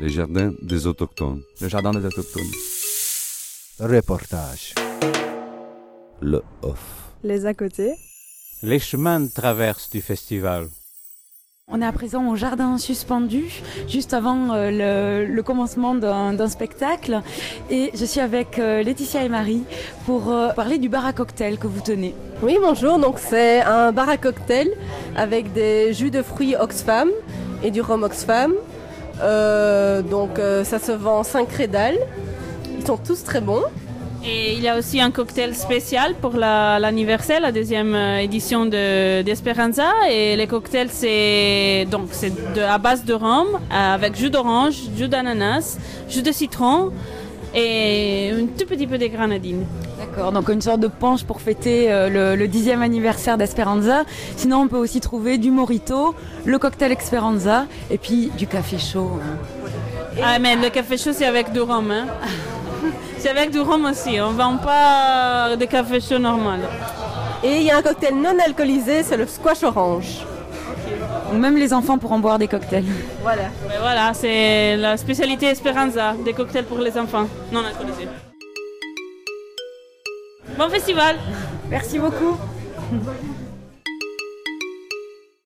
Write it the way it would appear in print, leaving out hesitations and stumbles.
Les jardins des autochtones. Le jardin des autochtones. Reportage. Le off. Les à côté. Les chemins de traverse du festival. On est à présent au jardin suspendu, juste avant le commencement d'un spectacle. Et je suis avec Laetitia et Marie pour parler du bar à cocktail que vous tenez. Oui, bonjour. Donc c'est un bar à cocktail avec des jus de fruits Oxfam et du rhum Oxfam. Ça se vend 5 rédales. Ils sont tous très bons. Et il y a aussi un cocktail spécial pour l'anniversaire, la deuxième édition d'Esperanza. Et les cocktails, c'est à base de rhum, avec jus d'orange, jus d'ananas, jus de citron et un tout petit peu de grenadine. D'accord, donc une sorte de punch pour fêter le 10e anniversaire d'Esperanza. Sinon, on peut aussi trouver du mojito, le cocktail Esperanza et puis du café chaud. Ah, mais le café chaud, c'est avec du rhum, hein. C'est avec du rhum aussi, on ne vend pas de café chaud normal. Et il y a un cocktail non alcoolisé, c'est le squash orange. Okay. Même les enfants pourront boire des cocktails. Voilà. Mais voilà, c'est la spécialité Esperanza, des cocktails pour les enfants non alcoolisés. Bon festival! Merci beaucoup!